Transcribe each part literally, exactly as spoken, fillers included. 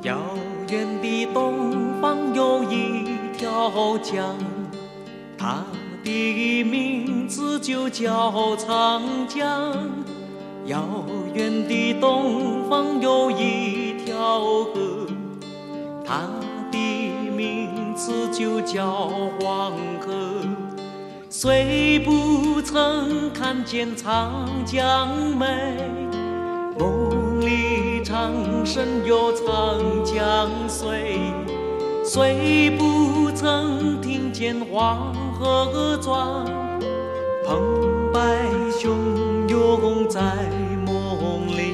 遥远的东方有一条江，它的名字就叫长江。遥远的东方有一条河，它的名字就叫黄河。虽不曾看见长江美，梦里常神有长江水。虽不曾听见黄河转，澎湃汹涌在梦里。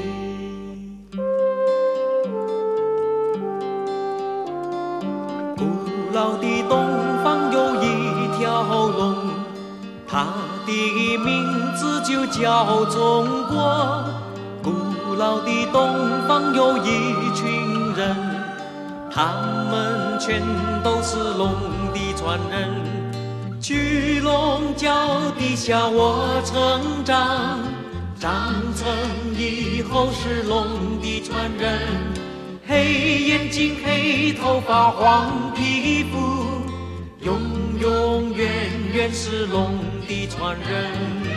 古老的东方有一条龙，它的名字就叫中国。古老的东方有一群人，他们全都是龙的传人。巨龙脚底下我成长，长成以后是龙的传人。黑眼睛黑头发黄皮肤，永永远远是龙的传人。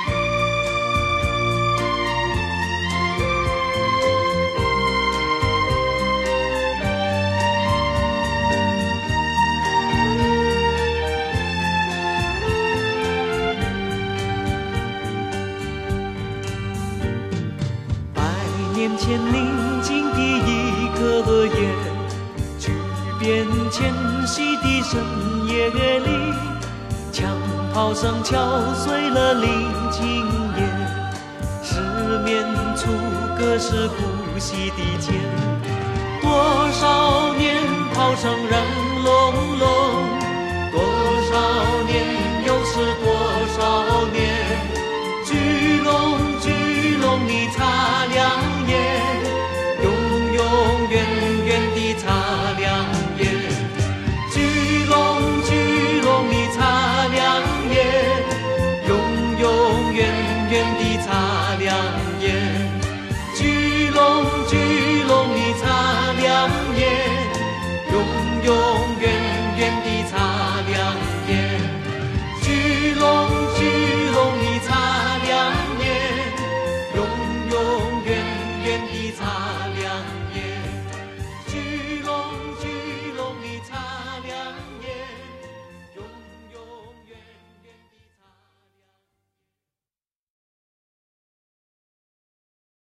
年前宁静的一个夜，巨变迁徙的深夜里，枪炮声敲碎了宁静夜，失眠处各是呼吸的间。多少年炮声人隆隆，多少年又是多少年。巨龙巨龙你擦亮眼，永永远远地擦亮眼。巨龙巨龙你擦亮眼，永永远远地擦亮眼。